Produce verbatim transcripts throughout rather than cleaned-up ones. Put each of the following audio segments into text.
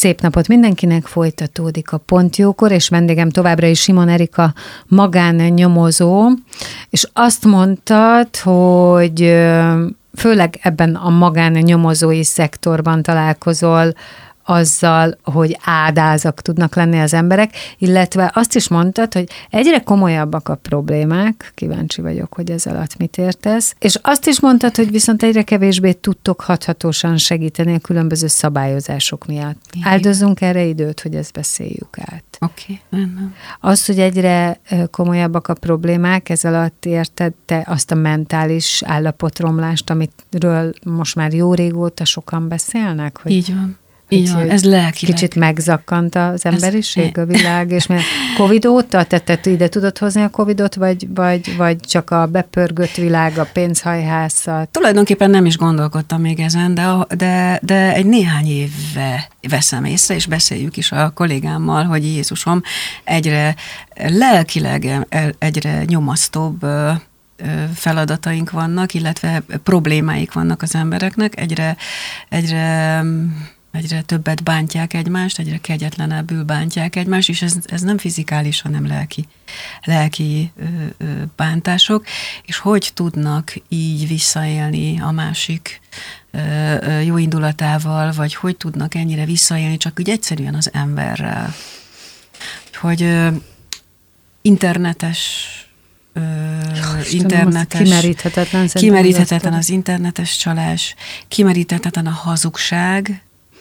Szép napot mindenkinek, folytatódik a Pontjókor, és vendégem továbbra is Simon Erika magánnyomozó, és azt mondtad, hogy főleg ebben a magánnyomozói szektorban találkozol azzal, hogy ádázak tudnak lenni az emberek, illetve azt is mondtad, hogy egyre komolyabbak a problémák, kíváncsi vagyok, hogy ez alatt mit értesz, és azt is mondtad, hogy viszont egyre kevésbé tudtok hathatósan segíteni a különböző szabályozások miatt. Igen. Áldozzunk erre időt, hogy ezt beszéljük át. Oké. Okay. Az, hogy egyre komolyabbak a problémák, ez alatt érted te azt a mentális állapotromlást, amitről most már jó régóta sokan beszélnek? Hogy így van. Így van, ez lelkileg. Kicsit megzakkant az emberiség, ez, a világ, és mert Covid óta, te, te ide tudod hozni a Covidot, vagy, vagy, vagy csak a bepörgött világ, a pénzhajhászat? Tulajdonképpen nem is gondolkodtam még ezen, de, de, de egy néhány éve veszem észre, és beszéljük is a kollégámmal, hogy Jézusom, egyre lelkileg egyre nyomasztóbb feladataink vannak, illetve problémáik vannak az embereknek, egyre, egyre egyre többet bántják egymást, egyre kegyetlenebbül bántják egymást, és ez, ez nem fizikális, hanem lelki, lelki ö, ö, bántások, és hogy tudnak így visszaélni a másik ö, ö, jó indulatával, vagy hogy tudnak ennyire visszaélni, csak úgy egyszerűen az emberrel. Hogy ö, internetes Uh, internetes, kimeríthetetlen, kimeríthetetlen az internetes csalás, kimeríthetetlen a hazugság,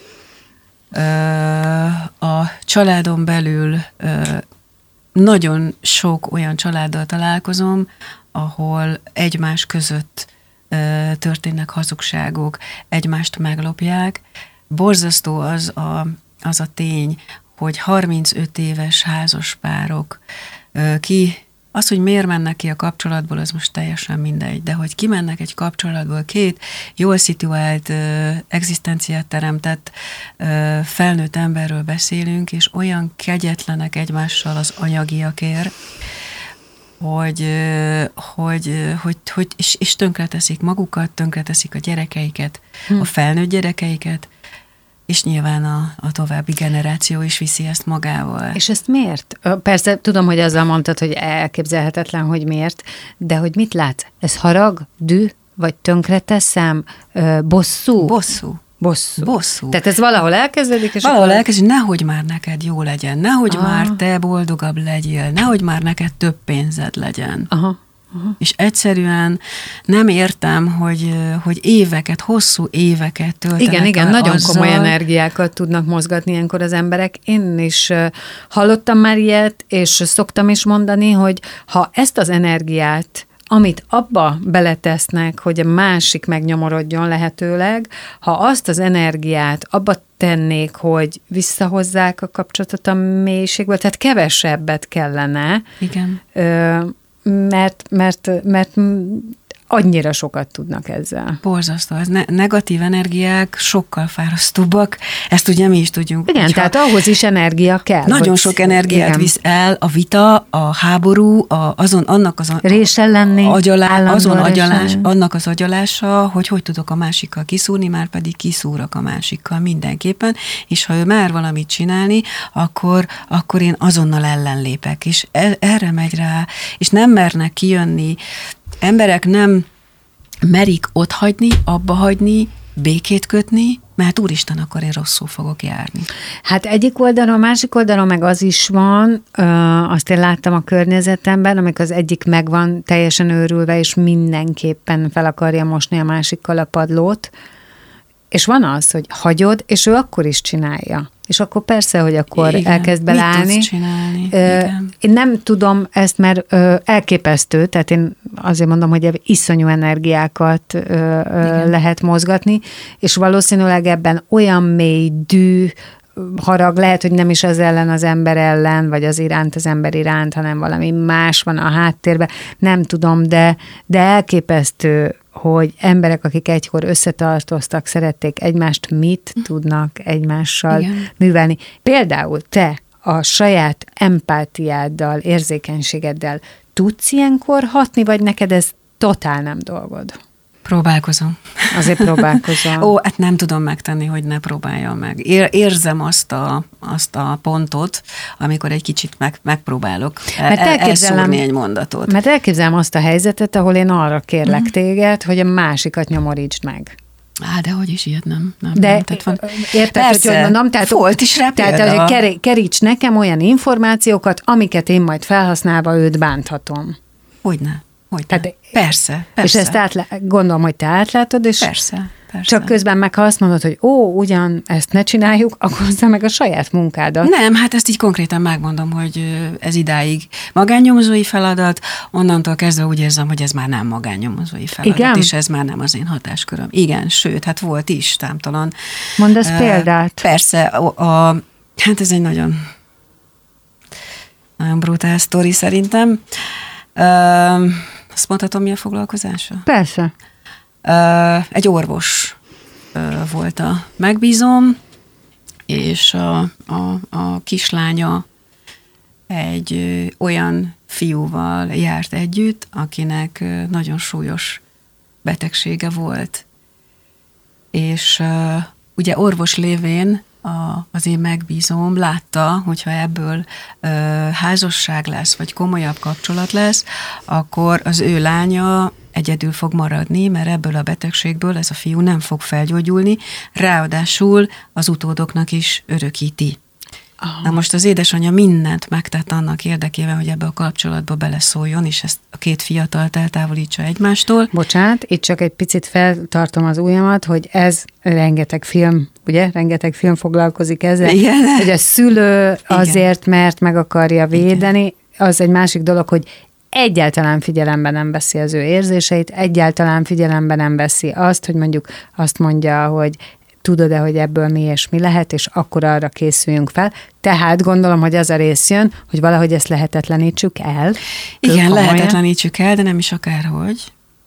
a családon belül nagyon sok olyan családdal találkozom, ahol egymás között történnek hazugságok, egymást meglopják. Borzasztó az a, az a tény, hogy harmincöt éves házaspárok ki az, hogy miért mennek ki a kapcsolatból, az most teljesen mindegy, de hogy kimennek egy kapcsolatból, két jól szituált, uh, egzisztenciát teremtett uh, felnőtt emberről beszélünk, és olyan kegyetlenek egymással az anyagiakért, hogy, uh, hogy, uh, hogy, hogy és, és tönkreteszik magukat, tönkreteszik a gyerekeiket, hm. a felnőtt gyerekeiket, és nyilván a, a további generáció is viszi ezt magával. És ezt miért? Persze tudom, hogy azzal mondtad, hogy elképzelhetetlen, hogy miért, de hogy mit látsz? Ez harag, düh, vagy tönkreteszem, bosszú? Bosszú. Bosszú. Bosszú. Tehát ez valahol elkezdődik, és valahol akkor... elkezdődik, nehogy már neked jó legyen, nehogy ah. már te boldogabb legyél, nehogy már neked több pénzed legyen. Aha. Uh-huh. És egyszerűen nem értem, hogy, hogy éveket, hosszú éveket töltenek. Igen, igen, nagyon azzal. Komoly energiákat tudnak mozgatni ilyenkor az emberek. Én is hallottam már ilyet, és szoktam is mondani, hogy ha ezt az energiát, amit abba beletesznek, hogy a másik megnyomorodjon lehetőleg, ha azt az energiát abba tennék, hogy visszahozzák a kapcsolatot a mélységből, tehát kevesebbet kellene. Igen. Ö, Mert, mert, mert annyira sokat tudnak ezzel. Borzasztó. Ez ne- negatív energiák sokkal fárasztóbbak. Ezt ugye mi is tudjunk. Igen, hogyha tehát ahhoz is energia kell. Nagyon sok energiát igen. visz el a vita, a háború, a, azon, annak az Réssel lenni, agyalá, azon agyalás, annak az agyalása, hogy hogy tudok a másikkal kiszúrni, már pedig kiszúrok a másikkal mindenképpen, és ha ő már valamit csinálni, akkor, akkor én azonnal ellenlépek, és erre megy rá, és nem mernek kijönni. Emberek nem merik otthagyni, abba hagyni, békét kötni, mert úristen, akkor én rosszul fogok járni. Hát egyik oldalon, másik oldalon meg az is van, azt én láttam a környezetemben, amikor az egyik meg van teljesen őrülve, és mindenképpen fel akarja mosni a másikkal a padlót, és van az, hogy hagyod, és ő akkor is csinálja. És akkor persze, hogy akkor igen, elkezd beleállni. Mit tudsz csinálni? Én nem tudom ezt, mert elképesztő, tehát én azért mondom, hogy iszonyú energiákat igen. lehet mozgatni, és valószínűleg ebben olyan mély dű, harag, lehet, hogy nem is az ellen az ember ellen, vagy az iránt az ember iránt, hanem valami más van a háttérben, nem tudom, de, de elképesztő, hogy emberek, akik egykor összetartoztak, szerették egymást, mit tudnak egymással igen. művelni. Például te a saját empátiáddal, érzékenységeddel tudsz ilyenkor hatni, vagy neked ez totál nem dolgod? Próbálkozom. Azért próbálkozom. Ó, hát nem tudom megtenni, hogy ne próbáljam meg. Ér, érzem azt a, azt a pontot, amikor egy kicsit meg, megpróbálok el, elszúrni egy mondatot. Mert elképzelem azt a helyzetet, ahol én arra kérlek mm. téged, hogy a másikat nyomorítsd meg. Á, de hogy is ilyet nem. nem de nem, tehát van. Érted, persze, hogy mondom? Tehát, volt is rá tehát, példa. hogy keríts nekem olyan információkat, amiket én majd felhasználva őt bánthatom. Hogyne. Hogy tehát, persze, persze. És ezt átlá, gondolom, hogy te átlátod, és persze, persze. Csak közben meg, ha azt mondod, hogy ó, ugyan ezt ne csináljuk, akkor hozzá meg a saját munkádat. Nem, hát ezt így konkrétan megmondom, hogy ez idáig magánnyomozói feladat, onnantól kezdve úgy érzem, hogy ez már nem magánnyomozói feladat, igen? És ez már nem az én hatásköröm. Igen, sőt, hát volt is, támtalan. Mondd ezt uh, példát. Persze, a, a, hát ez egy nagyon, nagyon brutál sztori szerintem. Uh, Azt mondhatom, mi a foglalkozása? Persze. Uh, egy orvos uh, volt a megbízom, és a, a, a kislánya egy uh, olyan fiúval járt együtt, akinek uh, nagyon súlyos betegsége volt. És uh, ugye orvos lévén A, az én megbízóm látta, hogyha ebből ö, házasság lesz, vagy komolyabb kapcsolat lesz, akkor az ő lánya egyedül fog maradni, mert ebből a betegségből ez a fiú nem fog felgyógyulni, ráadásul az utódoknak is örökíti. Aha. Na most az édesanyja mindent megtett annak érdekében, hogy ebbe a kapcsolatba beleszóljon, és ezt a két fiatalt eltávolítsa egymástól. Bocsánat, itt csak egy picit feltartom az ujjamat, hogy ez rengeteg film, ugye? Rengeteg film foglalkozik ezzel. Igen. Hogy a szülő azért, igen, mert meg akarja védeni, igen, az egy másik dolog, hogy egyáltalán figyelembe nem veszi az ő érzéseit, egyáltalán figyelembe nem veszi azt, hogy mondjuk azt mondja, hogy tudod-e, hogy ebből mi és mi lehet, és akkor arra készüljünk fel. Tehát gondolom, hogy az a rész jön, hogy valahogy ezt lehetetlenítsük el. Igen, lehetetlenítsük el, de nem is akárhogy.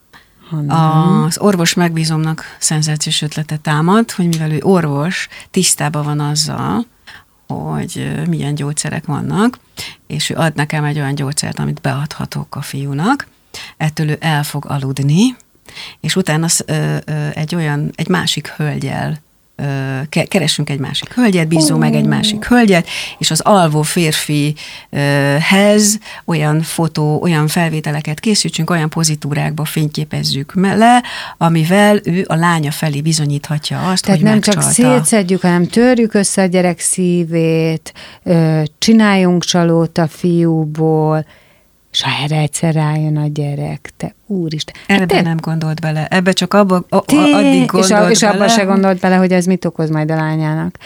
Az orvos megbízomnak szenzációs ötlete támad, hogy mivel ő orvos, tisztában van azzal, hogy milyen gyógyszerek vannak, és ő ad nekem egy olyan gyógyszert, amit beadhatok a fiúnak, ettől ő el fog aludni, és utána ö, ö, egy olyan, egy másik hölgyel keresünk egy másik hölgyet, bízunk oh. meg egy másik hölgyet, és az alvó férfihez olyan fotó, olyan felvételeket készítsünk, olyan pozitúrákba fényképezzük le, amivel ő a lánya felé bizonyíthatja azt, tehát hogy nem csak szétszedjük, hanem törjük össze a gyerek szívét, csináljunk csalót a fiúból, és ha erre egyszer rájön a gyerek, te úristen. Ebbe te... nem gondolt bele, ebbe csak abba, a, addig gondolt és, a, és bele. abba se gondolt bele, hogy ez mit okoz majd a lányának.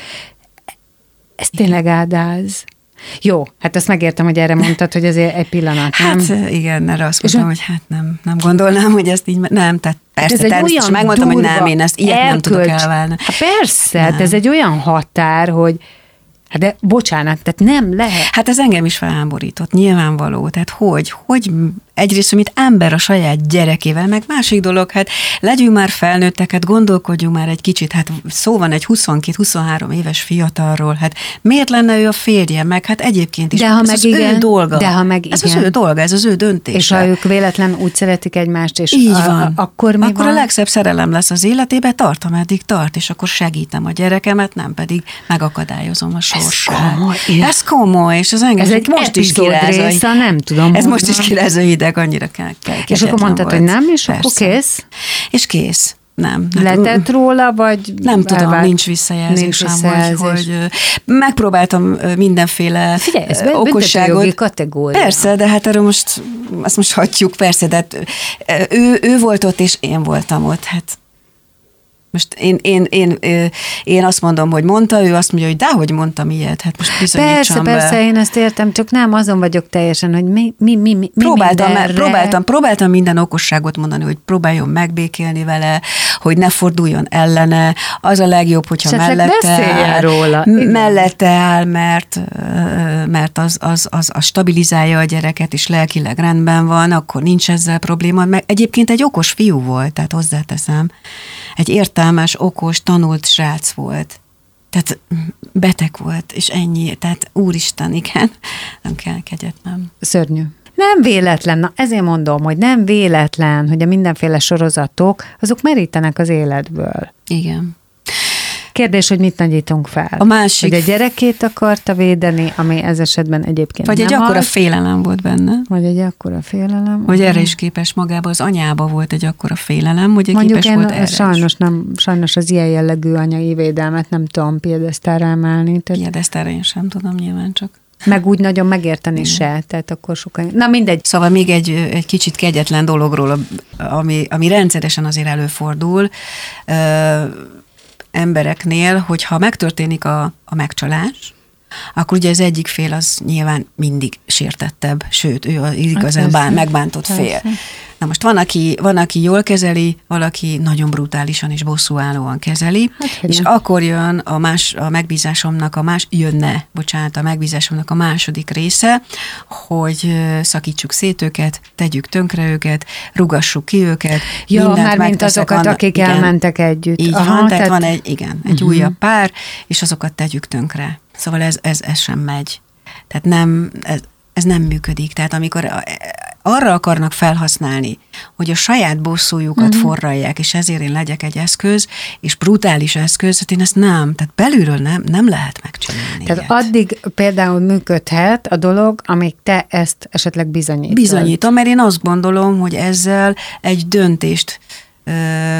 Ez tényleg ádáz. Jó, hát azt megértem, hogy erre mondtad, hogy azért egy pillanat, nem? Hát igen, erre azt mondtam, hogy hát nem, nem gondolnám, hogy ezt így, nem, tehát persze, hát természetesen megmondtam, hogy nem, én ezt ilyet elkölt... nem tudok elválni. Hát persze, nem. Hát ez egy olyan határ, hogy hát de bocsánat, tehát nem lehet. Hát ez engem is felháborított, nyilvánvaló. Tehát hogy, hogy egyrészt, mint ember a saját gyerekével, meg másik dolog, hát legyünk már felnőttek, hát gondolkodjunk már egy kicsit, hát szó van egy huszonkét-huszonhárom éves fiatalról, hát miért lenne ő a férje, meg hát egyébként is, de ha ez meg az igen, ő dolga. De ha meg ez igen. az ő dolga, ez az ő döntése. És ha ők véletlen úgy szeretik egymást, és így a, van. A, akkor mi Akkor van? a legszebb szerelem lesz az életébe, tart, ameddig tart, és akkor segítem a gyerekemet, nem pedig megakadályozom a sorsát. Ez komoly. Ez komoly, és az engem ez egy most is kiráz. Nem tudom. Ez most is kiráz a hideg, annyira kell. És akkor mondtad, volt. hogy nem, és persze. akkor kész? És kész. Nem. Letett róla, vagy... Nem tudom, elvált? nincs visszajelzésem, nincs visszajelzés. Hogy, hogy megpróbáltam mindenféle Figyelj, ez okosságot. Kategória. Persze, de hát erről most, azt most hagyjuk, persze, de hát ő, ő volt ott, és én voltam ott, hát most én, én, én, én azt mondom, hogy mondta, ő azt mondja, hogy dehogy mondtam ilyet, hát most bizonyítsam Persze, be. persze, én ezt értem, csak nem azon vagyok teljesen, hogy mi, mi, mi, mi próbáltam, mindenre... próbáltam, próbáltam minden okosságot mondani, hogy próbáljon megbékélni vele, hogy ne forduljon ellene, az a legjobb, hogyha mellette áll, róla. mellette áll, mert, mert az, az, az, az stabilizálja a gyereket, és lelkileg rendben van, akkor nincs ezzel probléma. Meg egyébként egy okos fiú volt, tehát hozzáteszem, egy értelmes, okos, tanult srác volt. Tehát beteg volt, és ennyi. Tehát úristen, igen, nem kell kegyetnem. Szörnyű. nem véletlen, na ezért mondom, hogy nem véletlen, hogy a mindenféle sorozatok, azok merítenek az életből. Igen. Kérdés, hogy mit nagyítunk fel. A másik... Hogy a gyerekét akarta védeni, ami ez esetben egyébként Vagy nem egy akkora az. félelem volt benne. Vagy egy akkora félelem. Hogy erre is képes magába, az anyába volt egy akkora félelem, hogy mondjuk képes én volt erre sajnos, nem, sajnos az ilyen jellegű anyai védelmet nem tudom piedesztára emelni. Tehát... Piedesztára én sem tudom nyilván csak. Meg úgy nagyon megérteni se, tehát akkor sokan... Na mindegy. Szóval még egy, egy kicsit kegyetlen dologról, ami, ami rendszeresen azért előfordul ö, embereknél, hogyha megtörténik a, a megcsalás, akkor ugye az egyik fél az nyilván mindig sértettebb, sőt, ő az igazán hát bán, megbántott persze. fél. Na most van aki, van, aki jól kezeli, valaki nagyon brutálisan és bosszúállóan kezeli, hát, és nem. akkor jön a, más, a megbízásomnak a más, jönne, bocsánat, a megbízásomnak a második része, hogy szakítsuk szét őket, tegyük tönkre őket, rugassuk ki őket. Ja, már mint azokat, annak, akik igen, elmentek együtt. Így Aha, van, tehát, tehát van egy, igen, egy uh-huh. újabb pár, és azokat tegyük tönkre. Szóval ez, ez, ez sem megy. Tehát nem, ez, ez nem működik. Tehát amikor arra akarnak felhasználni, hogy a saját bosszújukat uh-huh. forralják, és ezért én legyek egy eszköz, és brutális eszköz, hát én ezt nem, tehát belülről nem, nem lehet megcsinálni. Tehát ilyet. Addig például működhet a dolog, amíg te ezt esetleg bizonyítod. Bizonyítom, mert én azt gondolom, hogy ezzel egy döntést ö,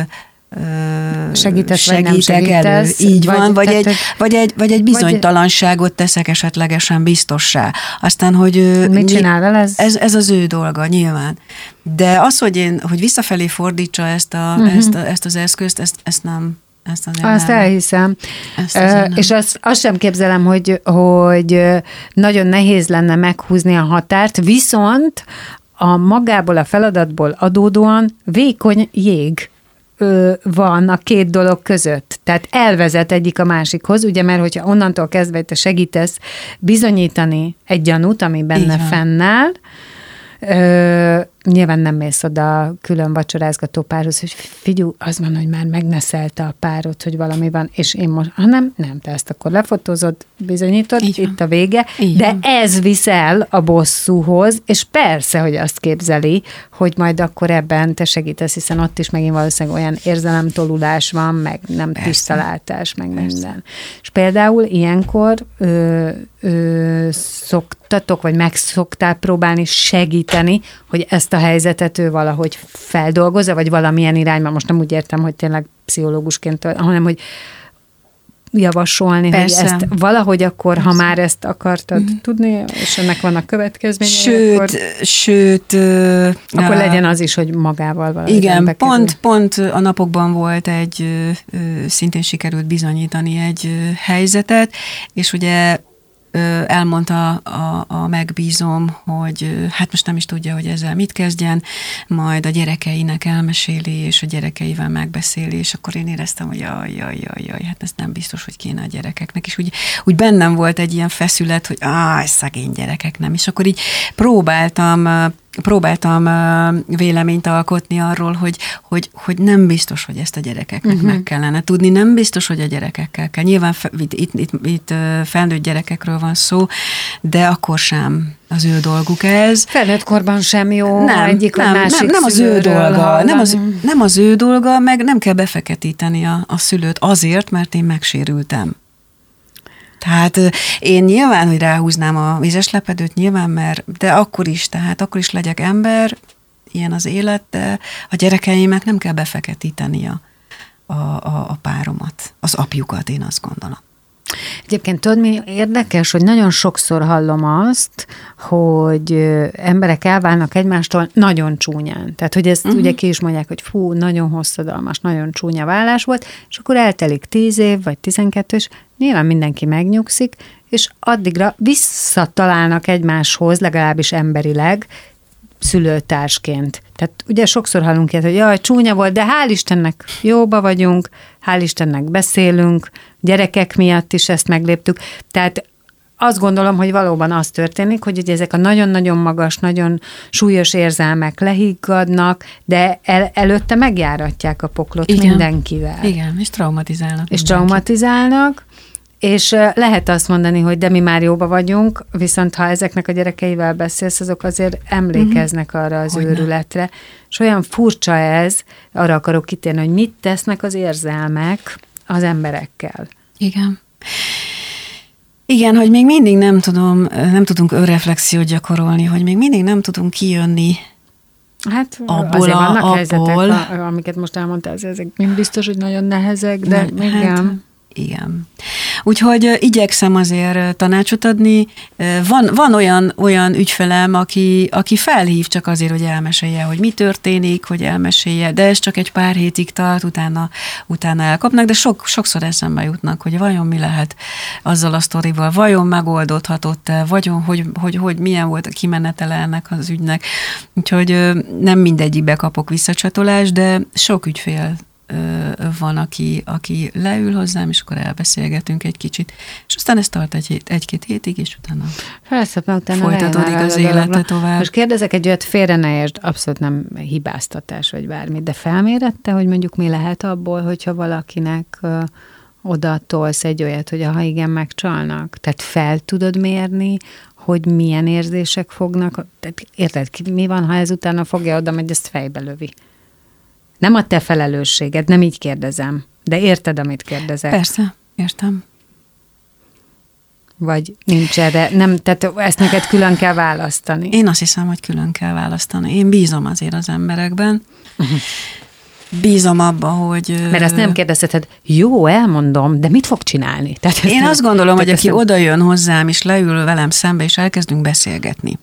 segítesz, vagy nem segítek elő. Így vagy, van, vagy egy, egy, vagy, egy, vagy egy bizonytalanságot teszek esetlegesen biztossá. Aztán, hogy... Mit csinál vele ez? ez? Ez az ő dolga, nyilván. De az, hogy én, hogy visszafelé fordítsa ezt, a, uh-huh. ezt, a, ezt az eszközt, ezt, ezt nem... Ezt azt nem. elhiszem. Ezt uh, és azt, azt sem képzelem, hogy, hogy nagyon nehéz lenne meghúzni a határt, viszont a magából, a feladatból adódóan vékony jég van a két dolog között. Tehát elvezet egyik a másikhoz, ugye, mert hogyha onnantól kezdve te segítesz bizonyítani egy gyanút, ami benne fennáll, Ö, nyilván nem mész oda külön vacsorázgató párhoz, hogy figyú, az van, hogy már megneszelte a párod, hogy valami van, és én most, hanem nem, te ezt akkor lefotózod, bizonyítod, így itt van. A vége, így de van. Ez viszel a bosszúhoz, és persze, hogy azt képzeli, hogy majd akkor ebben te segítesz, hiszen ott is megint valószínűleg olyan érzelemtolulás van, meg nem tisztalátás, meg persze. minden. És például ilyenkor ö, ö, szoktatok, vagy meg szoktál próbálni segíteni, hogy ezt a helyzetet ő valahogy feldolgozza, vagy valamilyen irányban, most nem úgy értem, hogy tényleg pszichológusként, hanem hogy javasolni, persze. hogy ezt valahogy akkor, persze. ha már ezt akartad mm. tudni, és ennek vannak következményei, sőt, akkor, sőt, akkor uh, legyen az is, hogy magával valahogy. Igen, pont, pont a napokban volt egy, szintén sikerült bizonyítani egy helyzetet, és ugye elmondta a, a megbízom, hogy hát most nem is tudja, hogy ezzel mit kezdjen, majd a gyerekeinek elmeséli, és a gyerekeivel megbeszéli, és akkor én éreztem, hogy jaj, jaj, jaj, jaj, hát ez nem biztos, hogy kéne a gyerekeknek, és úgy, úgy bennem volt egy ilyen feszület, hogy áh, szegény gyerekek nem, és akkor így próbáltam próbáltam véleményt alkotni arról, hogy, hogy, hogy nem biztos, hogy ezt a gyerekeknek uh-huh. meg kellene tudni, nem biztos, hogy a gyerekekkel kell. Nyilván itt, itt, itt, itt felnőtt gyerekekről van szó, de akkor sem az ő dolguk ez. Felnőtt korban sem jó, nem, egyik nem, a másik nem, nem az ő dolga, nem az, nem az ő dolga, meg nem kell befeketíteni a, a szülőt azért, mert én megsérültem. Tehát én nyilván, hogy ráhúznám a vizes lepedőt, nyilván, mert, de akkor is, tehát akkor is legyek ember, ilyen az élet, de a gyerekeimet nem kell befeketíteni a, a, a, a páromat, az apjukat, én azt gondolom. Egyébként tudod, mi érdekes, hogy nagyon sokszor hallom azt, hogy emberek elválnak egymástól nagyon csúnyán. Tehát, hogy ezt uh-huh. ugye ki is mondják, hogy fú, nagyon hosszadalmas, nagyon csúnya válás volt, és akkor eltelik tíz év, vagy tizenkettő, és nyilván mindenki megnyugszik, és addigra visszatalálnak egymáshoz, legalábbis emberileg, szülőtársként. Tehát ugye sokszor hallunk ilyet, hogy jaj, csúnya volt, de hál' Istennek jóba vagyunk, hál' Istennek beszélünk, gyerekek miatt is ezt megléptük. Tehát azt gondolom, hogy valóban az történik, hogy ugye ezek a nagyon-nagyon magas, nagyon súlyos érzelmek lehiggadnak, de el, előtte megjáratják a poklot igen. mindenkivel. Igen, és traumatizálnak. És mindenki. traumatizálnak, És lehet azt mondani, hogy de mi már jóba vagyunk, viszont ha ezeknek a gyerekeivel beszélsz, azok azért emlékeznek arra az Hogyne. őrületre. És olyan furcsa ez, arra akarok kitérni, hogy mit tesznek az érzelmek az emberekkel. Igen. Igen, hogy még mindig nem tudom, nem tudunk önreflexiót gyakorolni, hogy még mindig nem tudunk kijönni Hát abból azért vannak abból. helyzetek, amiket most elmondtál, ezek nem biztos, hogy nagyon nehezek, de ne, igen. Hát, igen. Úgyhogy igyekszem azért tanácsot adni. Van, van olyan, olyan ügyfelem, aki, aki felhív csak azért, hogy elmesélje, hogy mi történik, hogy elmesélje, de ez csak egy pár hétig tart, utána, utána elkapnak, de sok, sokszor eszembe jutnak, hogy vajon mi lehet azzal a sztorival, vajon megoldódhatott-e, vajon hogy, hogy, hogy milyen volt a kimenetele ennek az ügynek. Úgyhogy nem mindegyikbe kapok visszacsatolást, de sok ügyfél van, aki, aki leül hozzám, és akkor elbeszélgetünk egy kicsit, és aztán ez tart egy, egy-két hétig, és utána, Felszebb, utána folytatódik az élete tovább. Most kérdezek egy olyat, félre ne értsd, abszolút nem hibáztatás, vagy bármi, de felmérette, hogy mondjuk mi lehet abból, hogyha valakinek uh, oda tolsz egy olyat, hogy ha igen, megcsalnak? Tehát fel tudod mérni, hogy milyen érzések fognak, tehát érted, mi van, ha ezután fogja oda, hogy ezt fejbe lövi? Nem a te felelősséged, nem így kérdezem, de érted, amit kérdezek? Persze, értem. Vagy nincs erre, nem, tehát ezt neked külön kell választani. Én azt hiszem, hogy külön kell választani. Én bízom azért az emberekben. Uh-huh. Bízom abba, hogy... Mert azt nem kérdezheted, jó, elmondom, de mit fog csinálni? Tehát Én nem, azt gondolom, hogy aki nem... oda jön hozzám, és leül velem szembe, és elkezdünk beszélgetni.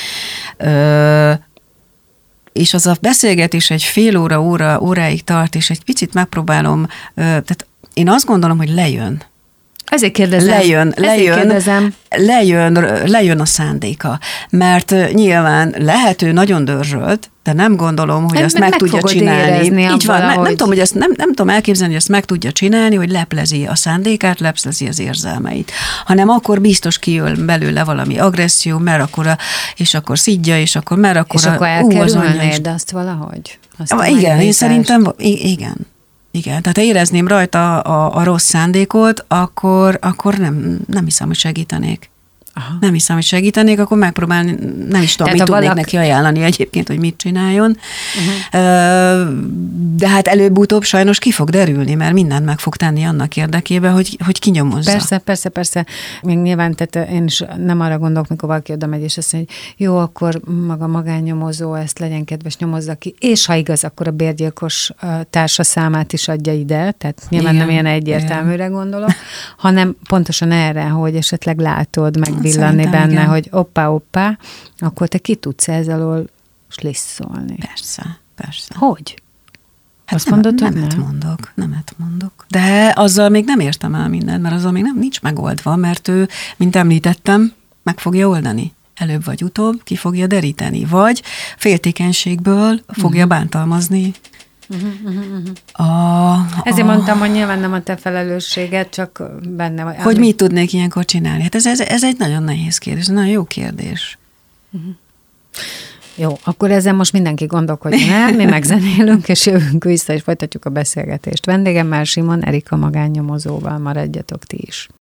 Ö, és az a beszélgetés egy fél óra, óra, óráig tart, és egy picit megpróbálom, tehát én azt gondolom, hogy lejön. Ezért kérdezem. Lejön, lejön, kérdezem. lejön, lejön a szándéka. Mert nyilván lehető nagyon dörzsölt, de nem gondolom, hogy nem, azt meg, meg tudja csinálni. Így van, nem, nem tudom, hogy ezt nem, nem tudom elképzelni, hogy ezt meg tudja csinálni, hogy leplezi a szándékát, leplezi az érzelmeit. Hanem akkor biztos kijön belőle valami agresszió, mert akkor a, és akkor szidja, és akkor mert akkor és a, akkor elkerülnéd azt valahogy? Azt igen, én szerintem, igen. Igen, tehát ha érezném rajta a, a rossz szándékot, akkor, akkor nem, nem hiszem, hogy segítenék. Aha. Nem hiszem, hogy segítenék, akkor megpróbálni, nem is tudom, mit tudnék valaki... neki ajánlani egyébként, hogy mit csináljon. Uh-huh. De hát előbb-utóbb sajnos ki fog derülni, mert mindent meg fog tenni annak érdekében, hogy, hogy kinyomozza. Persze, persze, persze. Még nyilván, tehát én is nem arra gondolok, mikor valaki oda megy, és azt mondja, hogy jó, akkor maga magánnyomozó, ezt legyen kedves, nyomozza ki. És ha igaz, akkor a bérgyilkos társa számát is adja ide, tehát nyilván igen, nem ilyen egyértelműre igen. gondolok, hanem pontosan erre, hogy esetleg látod, meg villanni benne, igen. hogy oppá, oppá, akkor te ki tudsz ezzel alól slisszolni. Persze, persze. Hogy? Hát azt nem, mondod, hogy nemet nem? mondok, nemet mondok. De azzal még nem értem el mindent, mert azzal még nem nincs megoldva, mert ő, mint említettem, meg fogja oldani. Előbb vagy utóbb ki fogja deríteni, vagy féltékenységből fogja uh-huh. bántalmazni. Uh-huh, uh-huh, uh-huh. A, Ezért a... mondtam, hogy nyilván nem a te felelősséged, csak benne vagy. Hogy mit tudnék ilyenkor csinálni? Hát ez, ez, ez egy nagyon nehéz kérdés, nagyon jó kérdés. Uh-huh. Jó, akkor ezzel most mindenki gondolkodjon el, mi megzenélünk, és jövünk vissza, és folytatjuk a beszélgetést. Vendégemmel Simon Erika magánnyomozóval, maradjatok ti is.